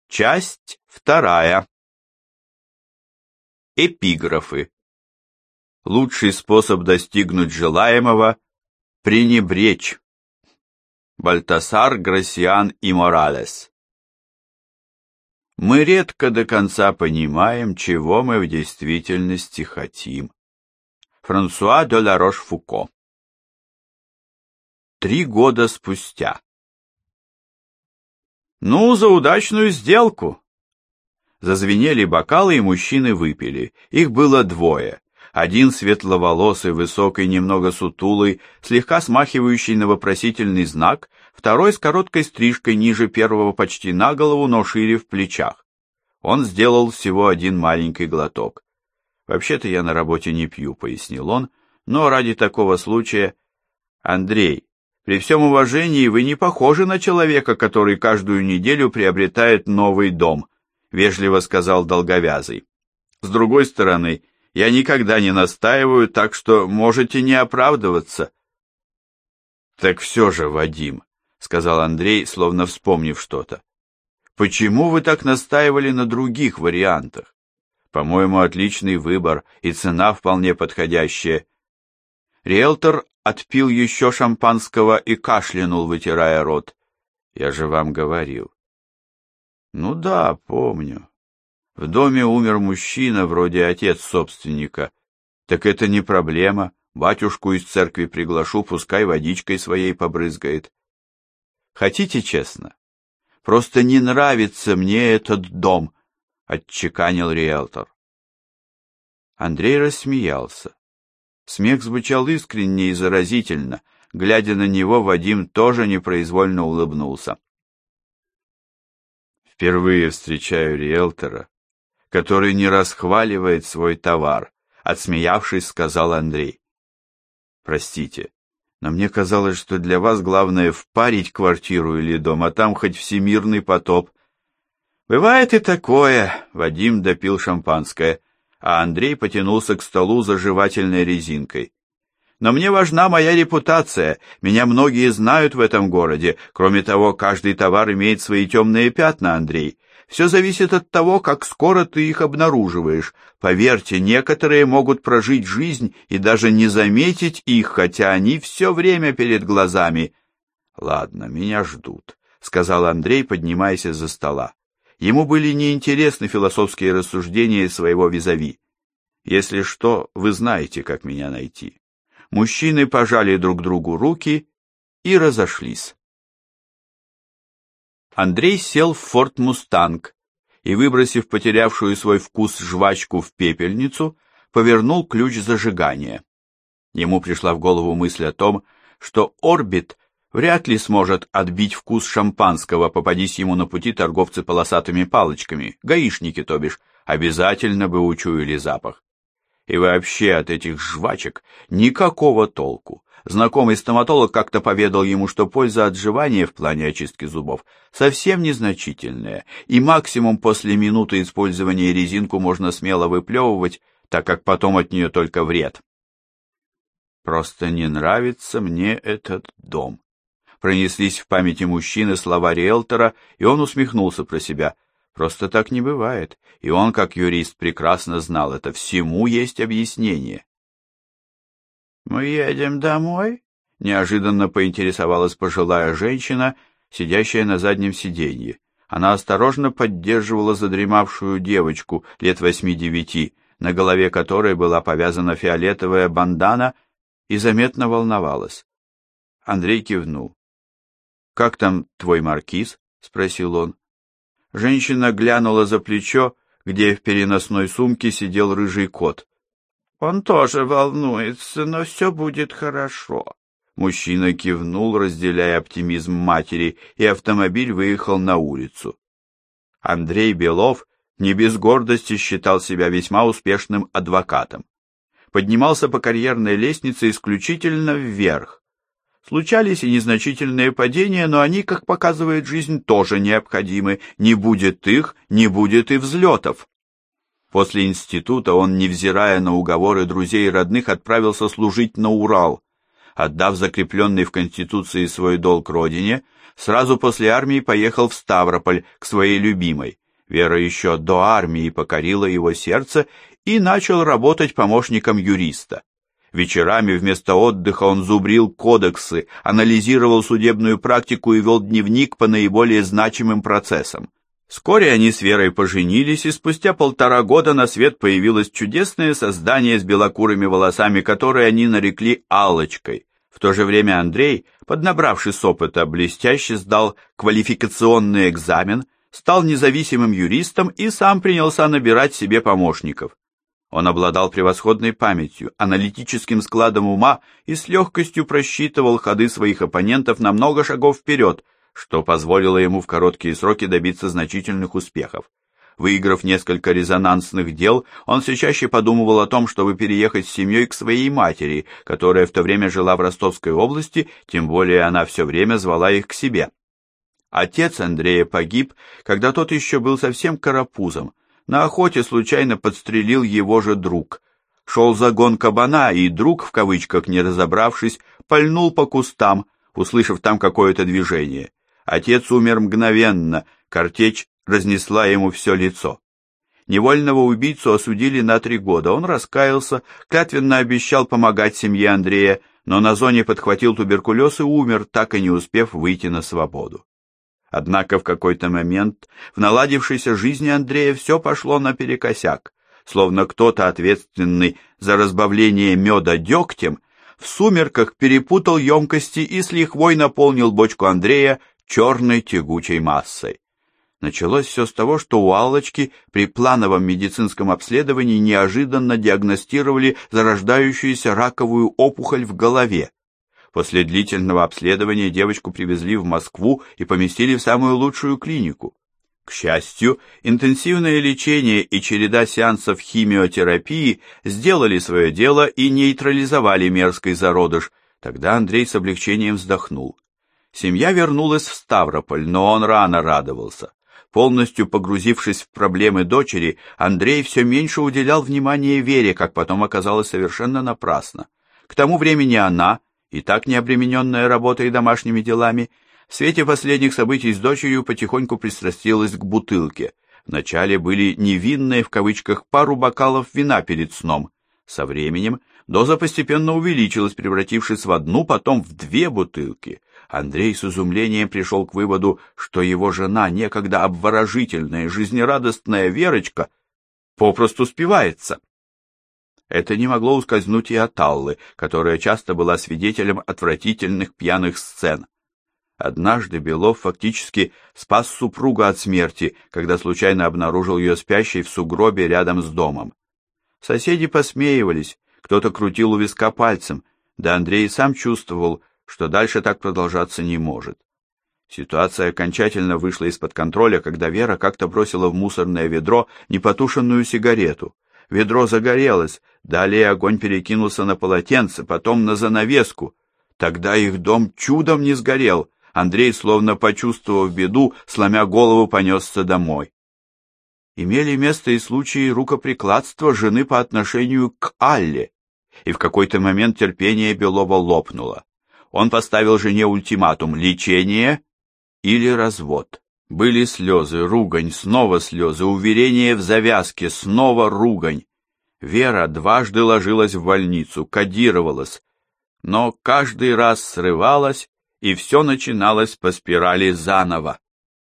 Часть вторая. Эпиграфы. Лучший способ достигнуть желаемого – пренебречь. Бальтасар Грасиан и Моралес. Мы редко до конца понимаем, чего мы в действительности хотим. Франсуа де ла Рош-Фуко. 3 года спустя. Ну, за удачную сделку! Зазвенели бокалы, и мужчины выпили. Их было 2. Один светловолосый, высокий, немного сутулый, слегка смахивающий на вопросительный знак, второй с короткой стрижкой ниже первого почти на голову, но шире в плечах. Он сделал всего 1 маленький глоток. «Вообще-то я на работе не пью», — пояснил он, «но ради такого случая...» «Андрей, при всем уважении, вы не похожи на человека, который каждую неделю приобретает новый дом», — вежливо сказал долговязый. «С другой стороны, я никогда не настаиваю, так что можете не оправдываться». «Так все же, Вадим», — сказал Андрей, словно вспомнив что-то, «почему вы так настаивали на других вариантах? По-моему, отличный выбор, и цена вполне подходящая». Риэлтор отпил еще шампанского и кашлянул, вытирая рот. «Я же вам говорил». «Ну да, помню. В доме умер мужчина, вроде отец собственника. Так это не проблема. Батюшку из церкви приглашу, пускай водичкой своей побрызгает». «Хотите честно? Просто не нравится мне этот дом», — отчеканил риэлтор. Андрей рассмеялся. Смех звучал искренне и заразительно. Глядя на него, Вадим тоже непроизвольно улыбнулся. «Впервые встречаю риэлтора, который не расхваливает свой товар», — отсмеявшись, сказал Андрей. «Простите, но мне казалось, что для вас главное впарить квартиру или дом, а там хоть всемирный потоп». «Бывает и такое», — Вадим допил шампанское, а Андрей потянулся к столу за жевательной резинкой. «Но мне важна моя репутация, меня многие знают в этом городе. Кроме того, каждый товар имеет свои темные пятна, Андрей. Все зависит от того, как скоро ты их обнаруживаешь. Поверьте, некоторые могут прожить жизнь и даже не заметить их, хотя они все время перед глазами». «Ладно, меня ждут», — сказал Андрей, поднимаясь из-за стола. Ему были неинтересны философские рассуждения своего визави. «Если что, вы знаете, как меня найти». Мужчины пожали друг другу руки и разошлись. Андрей сел в Форд Мустанг и, выбросив потерявшую свой вкус жвачку в пепельницу, повернул ключ зажигания. Ему пришла в голову мысль о том, что Орбит вряд ли сможет отбить вкус шампанского, попадись ему на пути торговцы полосатыми палочками, гаишники, то бишь, обязательно бы учуяли запах. И вообще от этих жвачек никакого толку. Знакомый стоматолог как-то поведал ему, что польза от жевания в плане очистки зубов совсем незначительная, и максимум после минуты использования резинку можно смело выплевывать, так как потом от нее только вред. «Просто не нравится мне этот дом». Пронеслись в памяти мужчины слова риэлтора, и он усмехнулся про себя. Просто так не бывает, и он, как юрист, прекрасно знал это, всему есть объяснение. «Мы едем домой?» — неожиданно поинтересовалась пожилая женщина, сидящая на заднем сиденье. Она осторожно поддерживала задремавшую девочку лет 8-9, на голове которой была повязана фиолетовая бандана, и заметно волновалась. Андрей кивнул. «Как там твой маркиз?» — спросил он. Женщина глянула за плечо, где в переносной сумке сидел рыжий кот. «Он тоже волнуется, но все будет хорошо». Мужчина кивнул, разделяя оптимизм матери, и автомобиль выехал на улицу. Андрей Белов не без гордости считал себя весьма успешным адвокатом. Поднимался по карьерной лестнице исключительно вверх. Случались и незначительные падения, но они, как показывает жизнь, тоже необходимы. Не будет их, не будет и взлетов. После института он, невзирая на уговоры друзей и родных, отправился служить на Урал. Отдав закрепленный в Конституции свой долг родине, сразу после армии поехал в Ставрополь к своей любимой. Вера еще до армии покорила его сердце и начал работать помощником юриста. Вечерами вместо отдыха он зубрил кодексы, анализировал судебную практику и вел дневник по наиболее значимым процессам. Вскоре они с Верой поженились, и спустя 1,5 года на свет появилось чудесное создание с белокурыми волосами, которое они нарекли Аллочкой. В то же время Андрей, поднабравшись опыта, блестяще сдал квалификационный экзамен, стал независимым юристом и сам принялся набирать себе помощников. Он обладал превосходной памятью, аналитическим складом ума и с легкостью просчитывал ходы своих оппонентов на много шагов вперед, что позволило ему в короткие сроки добиться значительных успехов. Выиграв несколько резонансных дел, он все чаще подумывал о том, чтобы переехать с семьей к своей матери, которая в то время жила в Ростовской области, тем более она все время звала их к себе. Отец Андрея погиб, когда тот еще был совсем карапузом. На охоте случайно подстрелил его же друг. Шел загон кабана, и друг, в кавычках не разобравшись, пальнул по кустам, услышав там какое-то движение. Отец умер мгновенно, картечь разнесла ему все лицо. Невольного убийцу осудили на 3 года. Он раскаялся, клятвенно обещал помогать семье Андрея, но на зоне подхватил туберкулез и умер, так и не успев выйти на свободу. Однако в какой-то момент в наладившейся жизни Андрея все пошло наперекосяк, словно кто-то, ответственный за разбавление меда дегтем, в сумерках перепутал емкости и с лихвой наполнил бочку Андрея черной тягучей массой. Началось все с того, что у Аллочки при плановом медицинском обследовании неожиданно диагностировали зарождающуюся раковую опухоль в голове. После длительного обследования девочку привезли в Москву и поместили в самую лучшую клинику. К счастью, интенсивное лечение и череда сеансов химиотерапии сделали свое дело и нейтрализовали мерзкий зародыш. Тогда Андрей с облегчением вздохнул. Семья вернулась в Ставрополь, но он рано радовался. Полностью погрузившись в проблемы дочери, Андрей все меньше уделял внимания Вере, как потом оказалось совершенно напрасно. К тому времени она, и так не обремененная работой и домашними делами, в свете последних событий с дочерью потихоньку пристрастилась к бутылке. Вначале были «невинные» в кавычках пару бокалов вина перед сном. Со временем доза постепенно увеличилась, превратившись в 1, потом в 2 бутылки. Андрей с изумлением пришел к выводу, что его жена, некогда обворожительная, жизнерадостная Верочка, попросту спивается. Это не могло ускользнуть и от Аллы, которая часто была свидетелем отвратительных пьяных сцен. Однажды Белов фактически спас супругу от смерти, когда случайно обнаружил ее спящей в сугробе рядом с домом. Соседи посмеивались, кто-то крутил у виска пальцем, да Андрей сам чувствовал, что дальше так продолжаться не может. Ситуация окончательно вышла из-под контроля, когда Вера как-то бросила в мусорное ведро непотушенную сигарету. Ведро загорелось, далее огонь перекинулся на полотенце, потом на занавеску. Тогда их дом чудом не сгорел. Андрей, словно почувствовав беду, сломя голову, понесся домой. Имели место и случаи рукоприкладства жены по отношению к Алле, и в какой-то момент терпение Белова лопнуло. Он поставил жене ультиматум: лечение или развод. Были слезы, ругань, снова слезы, уверение в завязке, снова ругань. Вера дважды ложилась в больницу, кодировалась, но каждый раз срывалась, и все начиналось по спирали заново.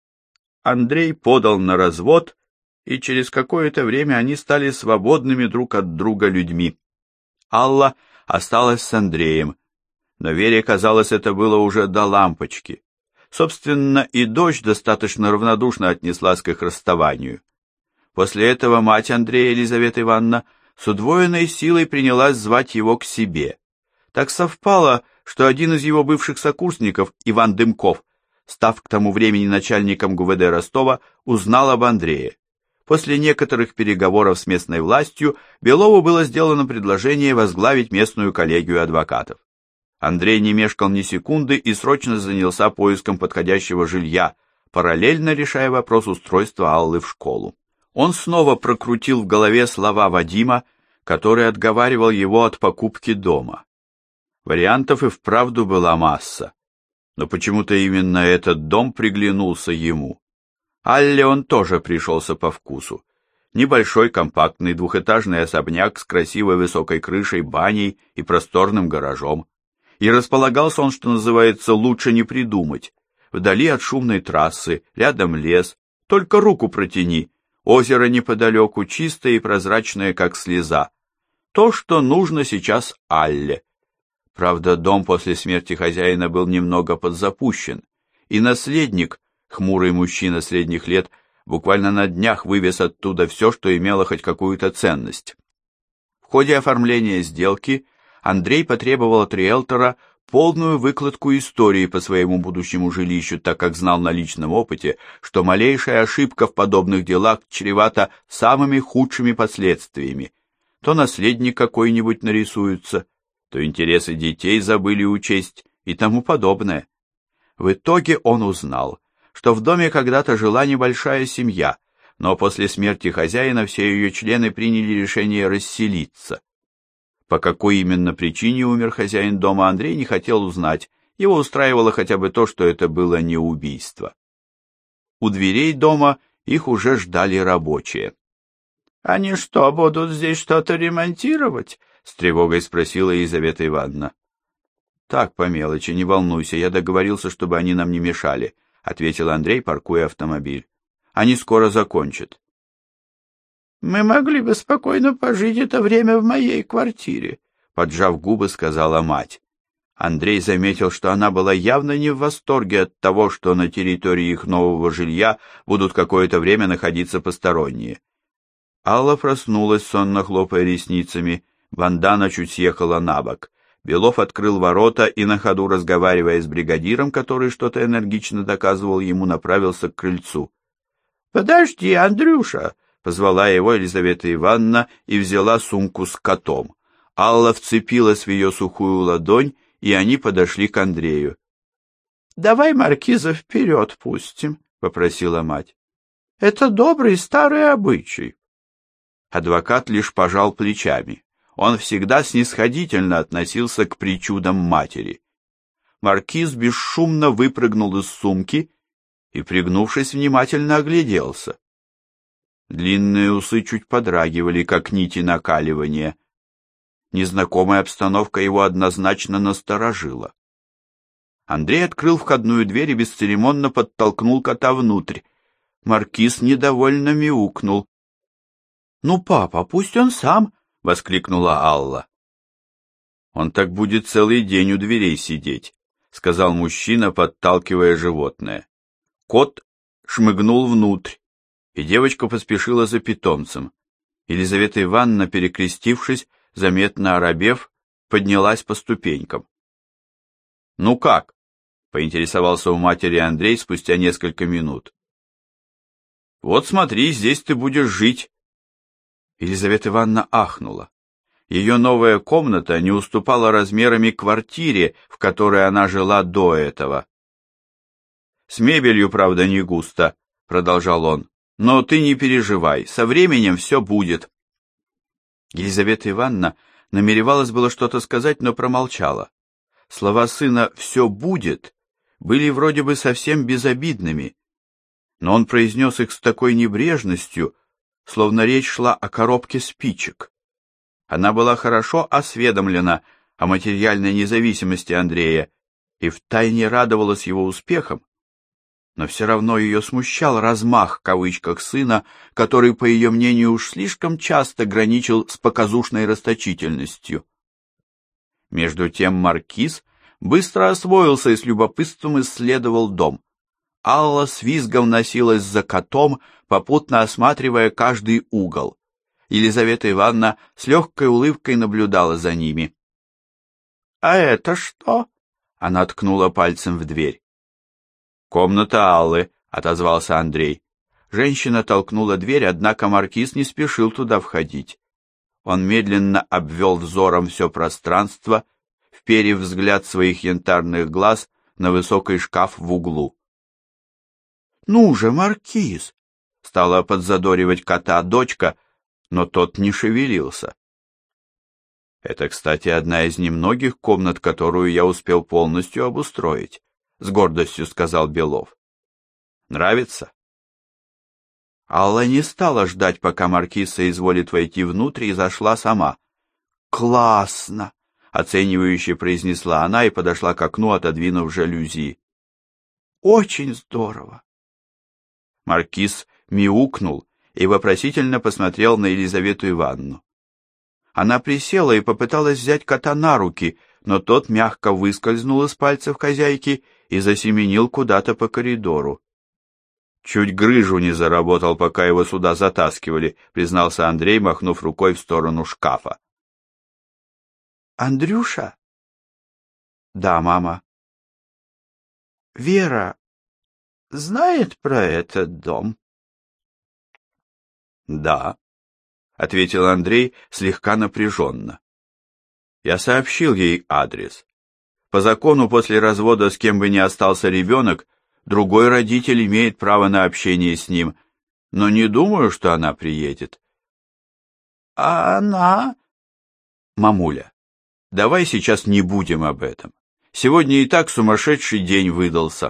Андрей подал на развод, и через какое-то время они стали свободными друг от друга людьми. Алла осталась с Андреем, но Вере, казалось, это было уже до лампочки. Собственно, и дочь достаточно равнодушно отнеслась к их расставанию. После этого мать Андрея, Елизавета Ивановна, с удвоенной силой принялась звать его к себе. Так совпало, что один из его бывших сокурсников, Иван Дымков, став к тому времени начальником ГУВД Ростова, узнал об Андрее. После некоторых переговоров с местной властью Белову было сделано предложение возглавить местную коллегию адвокатов. Андрей не мешкал ни секунды и срочно занялся поиском подходящего жилья, параллельно решая вопрос устройства Аллы в школу. Он снова прокрутил в голове слова Вадима, который отговаривал его от покупки дома. Вариантов и вправду была масса, но почему-то именно этот дом приглянулся ему. Алле он тоже пришелся по вкусу. Небольшой компактный двухэтажный особняк с красивой высокой крышей, баней и просторным гаражом. И располагался он, что называется, лучше не придумать. Вдали от шумной трассы, рядом лес, только руку протяни, озеро неподалеку, чистое и прозрачное, как слеза. То, что нужно сейчас Алле. Правда, дом после смерти хозяина был немного подзапущен, и наследник, хмурый мужчина средних лет, буквально на днях вывез оттуда все, что имело хоть какую-то ценность. В ходе оформления сделки Андрей потребовал от риэлтора полную выкладку истории по своему будущему жилищу, так как знал на личном опыте, что малейшая ошибка в подобных делах чревата самыми худшими последствиями. То наследник какой-нибудь нарисуется, то интересы детей забыли учесть и тому подобное. В итоге он узнал, что в доме когда-то жила небольшая семья, но после смерти хозяина все ее члены приняли решение расселиться. По какой именно причине умер хозяин дома, Андрей не хотел узнать, его устраивало хотя бы то, что это было не убийство. У дверей дома их уже ждали рабочие. — Они что, будут здесь что-то ремонтировать? — с тревогой спросила Елизавета Ивановна. — Так, по мелочи, не волнуйся, я договорился, чтобы они нам не мешали, — ответил Андрей, паркуя автомобиль. — Они скоро закончат. — Мы могли бы спокойно пожить это время в моей квартире, — поджав губы, сказала мать. Андрей заметил, что она была явно не в восторге от того, что на территории их нового жилья будут какое-то время находиться посторонние. Алла проснулась, сонно хлопая ресницами, бандана чуть съехала на бок. Белов открыл ворота и, на ходу разговаривая с бригадиром, который что-то энергично доказывал ему, направился к крыльцу. — Подожди, Андрюша! — позвала его Елизавета Ивановна и взяла сумку с котом. Алла вцепилась в ее сухую ладонь, и они подошли к Андрею. — Давай маркиза вперед пустим, — попросила мать. — Это добрый старый обычай. Адвокат лишь пожал плечами. Он всегда снисходительно относился к причудам матери. Маркиз бесшумно выпрыгнул из сумки и, пригнувшись, внимательно огляделся. Длинные усы чуть подрагивали, как нити накаливания. Незнакомая обстановка его однозначно насторожила. Андрей открыл входную дверь и бесцеремонно подтолкнул кота внутрь. Маркиз недовольно мяукнул. — Ну, папа, пусть он сам! — воскликнула Алла. — Он так будет целый день у дверей сидеть, — сказал мужчина, подталкивая животное. Кот шмыгнул внутрь, и девочка поспешила за питомцем. Елизавета Ивановна, перекрестившись, заметно оробев, поднялась по ступенькам. — Ну как? — поинтересовался у матери Андрей спустя несколько минут. — Вот смотри, здесь ты будешь жить. Елизавета Ивановна ахнула. Ее новая комната не уступала размерами квартире, в которой она жила до этого. — С мебелью, правда, не густо, — продолжал он. — Но ты не переживай, со временем все будет. Елизавета Ивановна намеревалась было что-то сказать, но промолчала. Слова сына «все будет» были вроде бы совсем безобидными, но он произнес их с такой небрежностью, словно речь шла о коробке спичек. Она была хорошо осведомлена о материальной независимости Андрея и втайне радовалась его успехам, но все равно ее смущал размах в кавычках сына, который, по ее мнению, уж слишком часто граничил с показушной расточительностью. Между тем маркиз быстро освоился и с любопытством исследовал дом. Алла с визгом носилась за котом, попутно осматривая каждый угол. Елизавета Ивановна с легкой улыбкой наблюдала за ними. — А это что? — она ткнула пальцем в дверь. — Комната Аллы, — отозвался Андрей. Женщина толкнула дверь, однако маркиз не спешил туда входить. Он медленно обвел взором все пространство, вперев взгляд своих янтарных глаз на высокий шкаф в углу. — Ну же, маркиз! — стала подзадоривать кота дочка, но тот не шевелился. — Это, кстати, одна из немногих комнат, которую я успел полностью обустроить, — с гордостью сказал Белов. — Нравится? Алла не стала ждать, пока маркиза изволит войти внутрь, и зашла сама. «Классно!» — оценивающе произнесла она и подошла к окну, отодвинув жалюзи. «Очень здорово!» Маркиз мяукнул и вопросительно посмотрел на Елизавету Ивановну. Она присела и попыталась взять кота на руки, но тот мягко выскользнул из пальцев хозяйки и засеменил куда-то по коридору. «Чуть грыжу не заработал, пока его сюда затаскивали», признался Андрей, махнув рукой в сторону шкафа. «Андрюша?» «Да, мама». «Вера знает про этот дом?» «Да», — ответил Андрей слегка напряженно. «Я сообщил ей адрес. По закону, после развода с кем бы ни остался ребенок, другой родитель имеет право на общение с ним, но не думаю, что она приедет». «А она?» «Мамуля, давай сейчас не будем об этом. Сегодня и так сумасшедший день выдался».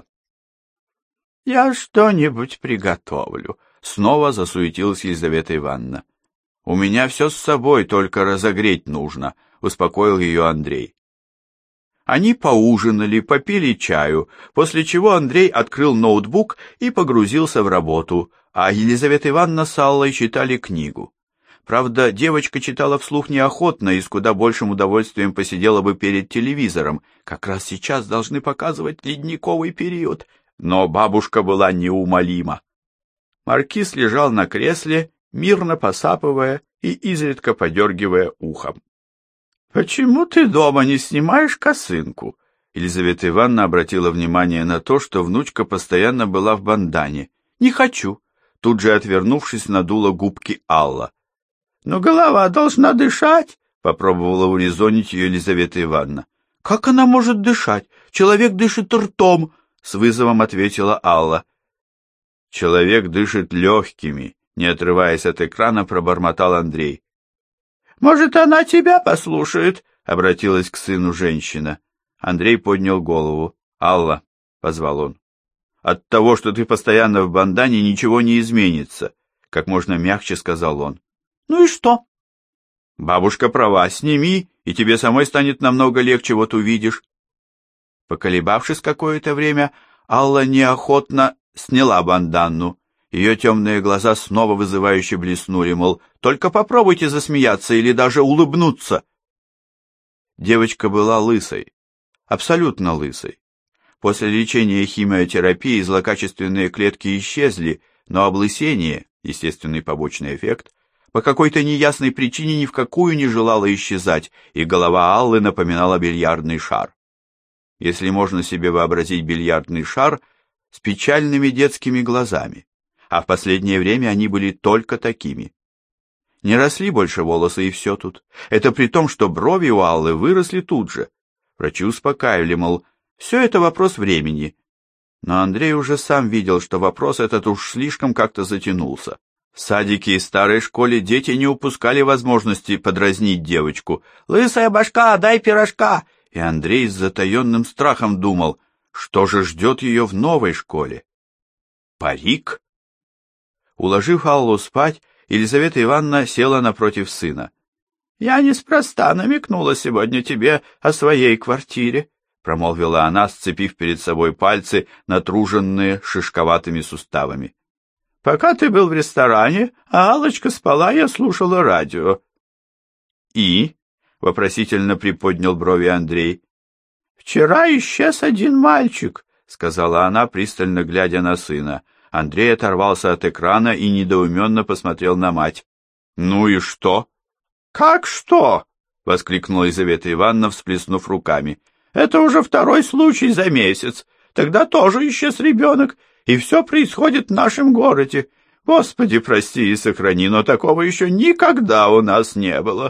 «Я что-нибудь приготовлю», — снова засуетилась Елизавета Ивановна. «У меня все с собой, только разогреть нужно», — успокоил ее Андрей. Они поужинали, попили чаю, после чего Андрей открыл ноутбук и погрузился в работу, а Елизавета Ивановна с Аллой читали книгу. Правда, девочка читала вслух неохотно и с куда большим удовольствием посидела бы перед телевизором. Как раз сейчас должны показывать ледниковый период, но бабушка была неумолима. Маркиз лежал на кресле, мирно посапывая и изредка подергивая ухом. «Почему ты дома не снимаешь косынку?» Елизавета Ивановна обратила внимание на то, что внучка постоянно была в бандане. «Не хочу», — тут же отвернувшись, надула губки Алла. «Но голова должна дышать», — попробовала урезонить ее Елизавета Ивановна. «Как она может дышать? Человек дышит ртом», — с вызовом ответила Алла. «Человек дышит легкими», — не отрываясь от экрана, пробормотал Андрей. «Может, она тебя послушает?» — обратилась к сыну женщина. Андрей поднял голову. «Алла», — позвал он, — «от того, что ты постоянно в бандане, ничего не изменится», — как можно мягче сказал он. «Ну и что?» «Бабушка права, сними, и тебе самой станет намного легче, вот увидишь». Поколебавшись какое-то время, Алла неохотно сняла банданну. Ее темные глаза снова вызывающе блеснули, мол, только попробуйте засмеяться или даже улыбнуться. Девочка была лысой, абсолютно лысой. После лечения химиотерапии злокачественные клетки исчезли, но облысение, естественный побочный эффект, по какой-то неясной причине ни в какую не желала исчезать, и голова Аллы напоминала бильярдный шар. Если можно себе вообразить бильярдный шар с печальными детскими глазами. А в последнее время они были только такими. Не росли больше волосы, и все тут. Это при том, что брови у Аллы выросли тут же. Врачи успокаивали, мол, все это вопрос времени. Но Андрей уже сам видел, что вопрос этот уж слишком как-то затянулся. В садике и старой школе дети не упускали возможности подразнить девочку. «Лысая башка, дай пирожка!» И Андрей с затаенным страхом думал, что же ждет ее в новой школе. Парик? Уложив Аллу спать, Елизавета Ивановна села напротив сына. «Я неспроста намекнула сегодня тебе о своей квартире», промолвила она, сцепив перед собой пальцы, натруженные шишковатыми суставами. «Пока ты был в ресторане, а Аллочка спала, я слушала радио». «И?» — вопросительно приподнял брови Андрей. «Вчера исчез один мальчик», — сказала она, пристально глядя на сына. Андрей оторвался от экрана и недоуменно посмотрел на мать. «Ну и что?» «Как что?» — воскликнула Елизавета Ивановна, всплеснув руками. «Это уже второй случай за месяц. Тогда тоже исчез ребенок, и все происходит в нашем городе. Господи, прости и сохрани, но такого еще никогда у нас не было».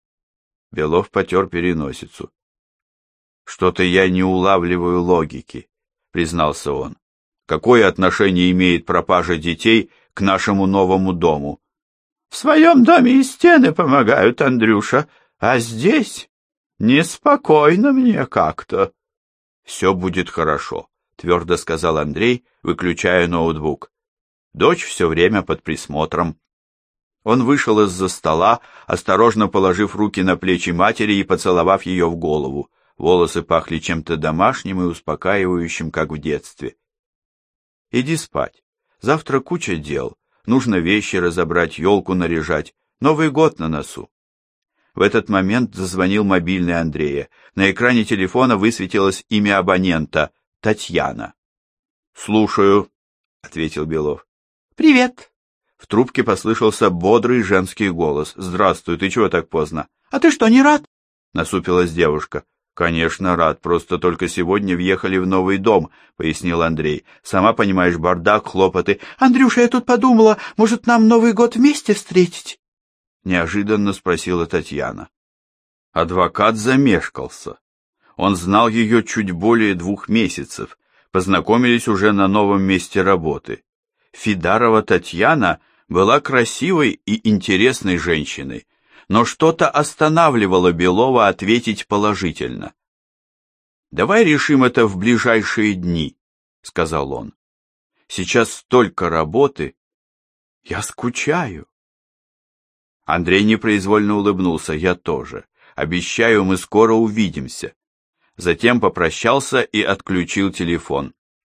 Белов потер переносицу. «Что-то я не улавливаю логики», — признался он. «Какое отношение имеет пропажа детей к нашему новому дому?» «В своем доме и стены помогают, Андрюша, а здесь неспокойно мне как-то». «Все будет хорошо», — твердо сказал Андрей, выключая ноутбук. Дочь все время под присмотром. Он вышел из-за стола, осторожно положив руки на плечи матери и поцеловав ее в голову. Волосы пахли чем-то домашним и успокаивающим, как в детстве. «Иди спать. Завтра куча дел. Нужно вещи разобрать, елку наряжать. Новый год на носу». В этот момент зазвонил мобильный Андрея. На экране телефона высветилось имя абонента — Татьяна. «Слушаю», — ответил Белов. «Привет». В трубке послышался бодрый женский голос. «Здравствуй, ты чего так поздно?» «А ты что, не рад?» — насупилась девушка. «Конечно, рад, просто только сегодня въехали в новый дом», — пояснил Андрей. «Сама понимаешь, бардак, хлопоты». «Андрюша, я тут подумала, может, нам Новый год вместе встретить?» — неожиданно спросила Татьяна. Адвокат замешкался. Он знал ее чуть более 2 месяцев, познакомились уже на новом месте работы. Фидарова Татьяна была красивой и интересной женщиной, но что-то останавливало Белова ответить положительно. «Давай решим это в ближайшие дни», — сказал он. «Сейчас столько работы. Я скучаю». Андрей непроизвольно улыбнулся. «Я тоже. Обещаю, мы скоро увидимся». Затем попрощался и отключил телефон.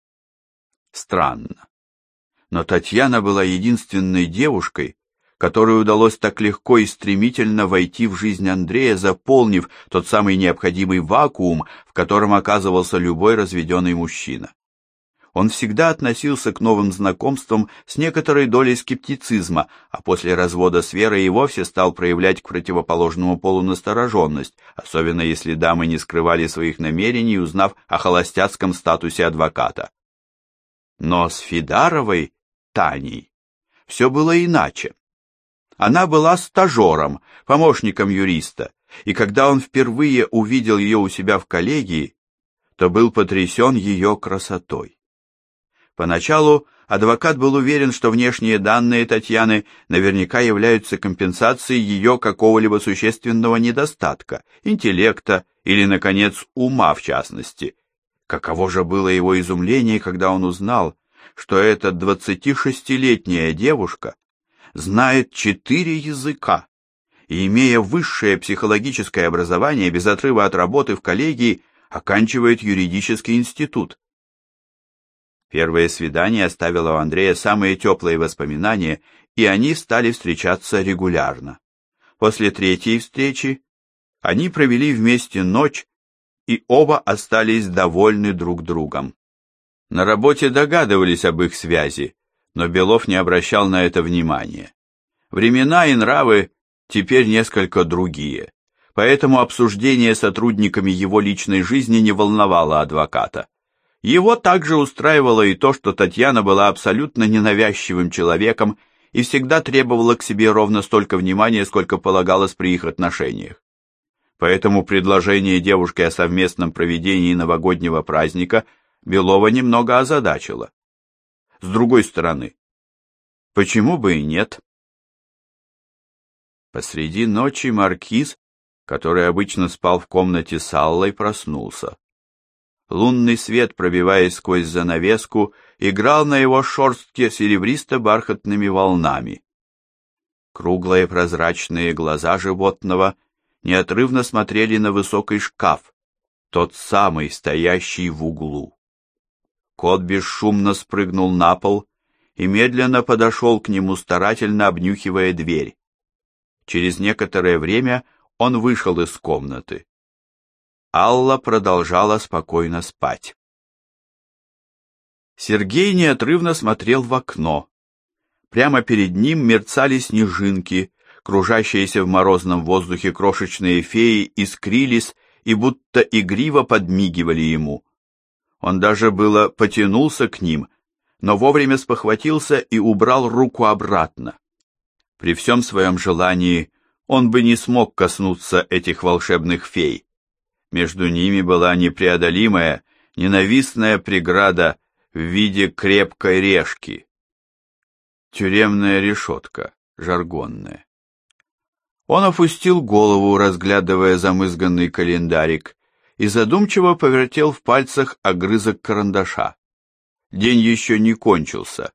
Странно. Но Татьяна была единственной девушкой, которой удалось так легко и стремительно войти в жизнь Андрея, заполнив тот самый необходимый вакуум, в котором оказывался любой разведенный мужчина. Он всегда относился к новым знакомствам с некоторой долей скептицизма, а после развода с Верой и вовсе стал проявлять к противоположному полу настороженность, особенно если дамы не скрывали своих намерений, узнав о холостяцком статусе адвоката. Но с Фидаровой, Таней, все было иначе. Она была стажером, помощником юриста, и когда он впервые увидел ее у себя в коллегии, то был потрясен ее красотой. Поначалу адвокат был уверен, что внешние данные Татьяны наверняка являются компенсацией ее какого-либо существенного недостатка, интеллекта или, наконец, ума в частности. Каково же было его изумление, когда он узнал, что эта 26-летняя девушка знает 4 языка и, имея высшее психологическое образование, без отрыва от работы в коллегии, оканчивает юридический институт. Первое свидание оставило у Андрея самые теплые воспоминания, и они стали встречаться регулярно. После 3-й встречи они провели вместе ночь, и оба остались довольны друг другом. На работе догадывались об их связи, но Белов не обращал на это внимания. Времена и нравы теперь несколько другие, поэтому обсуждение сотрудниками его личной жизни не волновало адвоката. Его также устраивало и то, что Татьяна была абсолютно ненавязчивым человеком и всегда требовала к себе ровно столько внимания, сколько полагалось при их отношениях. Поэтому предложение девушки о совместном проведении новогоднего праздника Белова немного озадачило. С другой стороны, почему бы и нет? Посреди ночи маркиз, который обычно спал в комнате с Аллой, проснулся. Лунный свет, пробиваясь сквозь занавеску, играл на его шерстке серебристо-бархатными волнами. Круглые прозрачные глаза животного неотрывно смотрели на высокий шкаф, тот самый, стоящий в углу. Кот бесшумно спрыгнул на пол и медленно подошел к нему, старательно обнюхивая дверь. Через некоторое время он вышел из комнаты. Алла продолжала спокойно спать. Сергей неотрывно смотрел в окно. Прямо перед ним мерцали снежинки, кружащиеся в морозном воздухе крошечные феи искрились и будто игриво подмигивали ему. Он даже было потянулся к ним, но вовремя спохватился и убрал руку обратно. При всем своем желании он бы не смог коснуться этих волшебных фей. Между ними была непреодолимая, ненавистная преграда в виде крепкой решки. Тюремная решетка, жаргонная. Он опустил голову, разглядывая замызганный календарик, и задумчиво повертел в пальцах огрызок карандаша. День еще не кончился,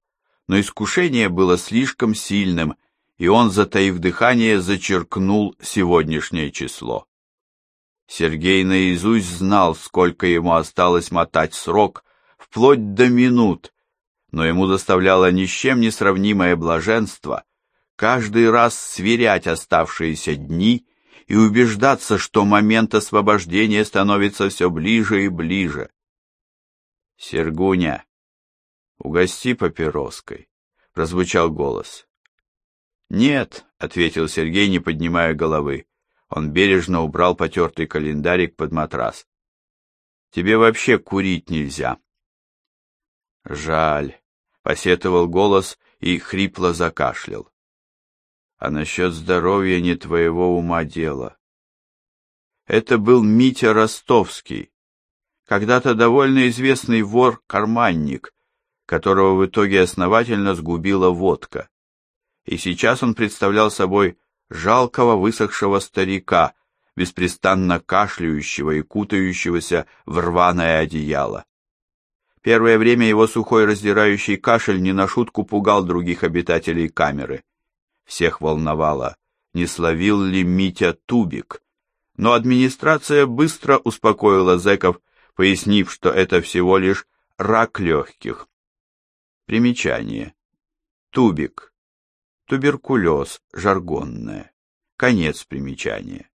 но искушение было слишком сильным, и он, затаив дыхание, зачеркнул сегодняшнее число. Сергей наизусть знал, сколько ему осталось мотать срок, вплоть до минут, но ему доставляло ни с чем не сравнимое блаженство каждый раз сверять оставшиеся дни и убеждаться, что момент освобождения становится все ближе и ближе. «Сергуня, угости папироской», — прозвучал голос. «Нет», — ответил Сергей, не поднимая головы. Он бережно убрал потертый календарик под матрас. «Тебе вообще курить нельзя». «Жаль», — посетовал голос и хрипло закашлял. «А насчет здоровья не твоего ума дело». Это был Митя Ростовский, когда-то довольно известный вор-карманник, которого в итоге основательно сгубила водка. И сейчас он представлял собой жалкого высохшего старика, беспрестанно кашляющего и кутающегося в рваное одеяло. Первое время его сухой раздирающий кашель не на шутку пугал других обитателей камеры. Всех волновало, не словил ли Митя тубик, но администрация быстро успокоила зэков, пояснив, что это всего лишь рак легких. Примечание. Тубик. Туберкулез, жаргонное. Конец примечания.